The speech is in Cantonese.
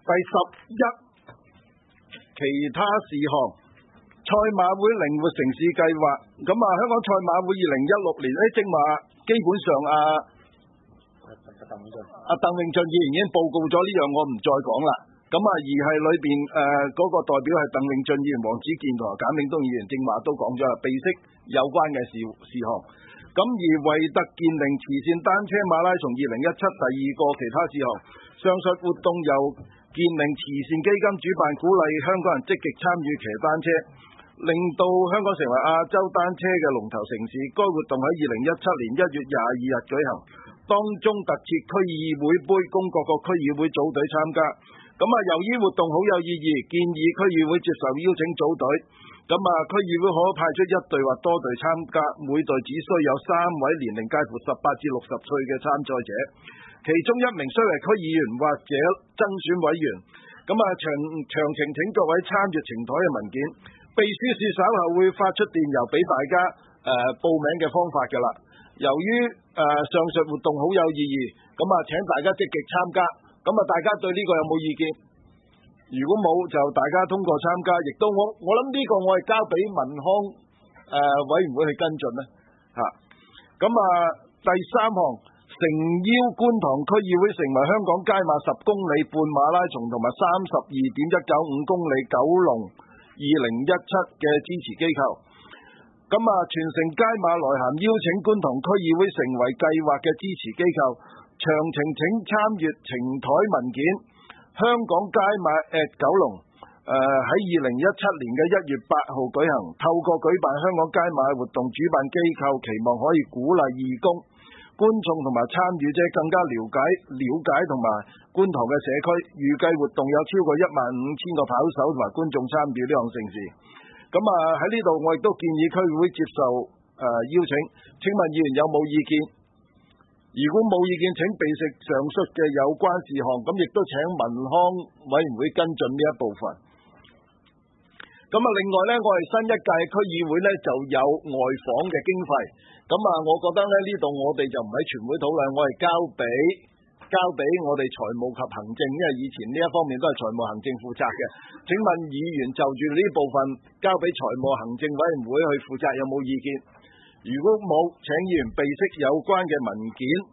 第11其他事項，賽馬會靈活城市計劃。咁啊，香港賽馬會2016年正話基本上鄧永俊議員已經報告咗呢樣，我唔再講啦。咁啊，而係裏邊嗰個代表係鄧永俊議員、黃子健同埋簡永東議員，正話都講咗啦，備悉有關嘅事項。咁而維特健靈慈善單車馬拉松2017第二個其他事項，上述活動由健靈慈善基金主辦，鼓勵香港人積極參與騎單車，令到香港成為亞洲單車嘅龍頭城市。該活動喺2017年1月22日舉行，當中特設區議會杯供各個區議會組隊參加。咁啊，由於活動好有意義，建議區議會接受邀請組隊。咁啊，區議會可派出1隊或多隊參加，每隊只需有3位年齡介乎18至60歲嘅參賽者，其中1名須為區議員或者增選委員。咁啊，詳情請各位參閱呈台嘅文件。秘書處稍後會發出電郵俾大家報名嘅方法㗎啦。由於上述活動好有意義，咁啊請大家積極參加。咁啊，大家對呢個有冇意見？如果冇，就大家通過參加。亦都我諗呢個我係交俾民康委員會去跟進啦。咁啊，第3項，誠邀觀塘區議會成為香港街馬10公里半馬拉松同埋32.195公里九龍2017嘅支持機構。咁啊，全城街馬來函邀請觀塘區議會成為計劃嘅支持機構，詳情請參閱呈台文件。香港街馬九龍喺2017年嘅1月8號舉行，透過舉辦香港街馬活動，主辦機構期望可以鼓勵義工、觀眾同埋參與者更加了解同埋觀塘嘅社區。預計活動有超過15000個跑手同埋觀眾參與呢項盛事。咁啊，喺呢度我亦都建議區議會接受邀請。請問議員有冇意見？如果冇意見，請備悉上述嘅有關事項。咁亦都請民康委員會跟進呢一部分。咁啊，另外呢，我哋新一屆區議會呢就有外訪嘅經費。咁啊，我覺得呢度我哋就唔喺全會討論，我係交俾我哋財務及行政，因為以前呢一方面都係財務行政負責嘅。請問議員就住呢部分交俾財務行政委員會去負責，有冇意見？如果冇，請議員備悉有關嘅文件。